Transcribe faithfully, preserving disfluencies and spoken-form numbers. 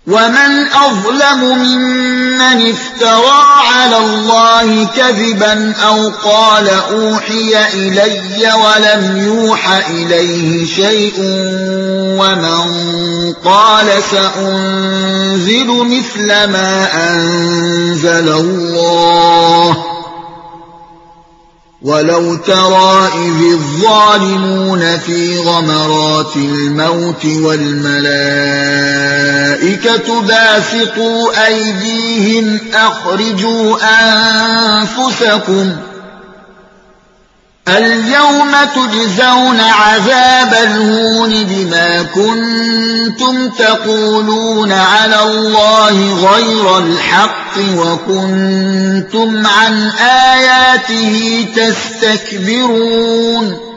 ومن أظلم ممن افترى على الله كذبا أو قال أوحي إلي ولم يوح إليه شيء ومن قال سأنزل مثل ما أنزل الله ولو ترى إذ الظالمون في غمرات الموت والملائكة باسطوا أيديهم أخرجوا أنفسكم اليوم تجزون عذاب الهون بما كنتم تقولون على الله غير الحق وكنتم عن آياته تستكبرون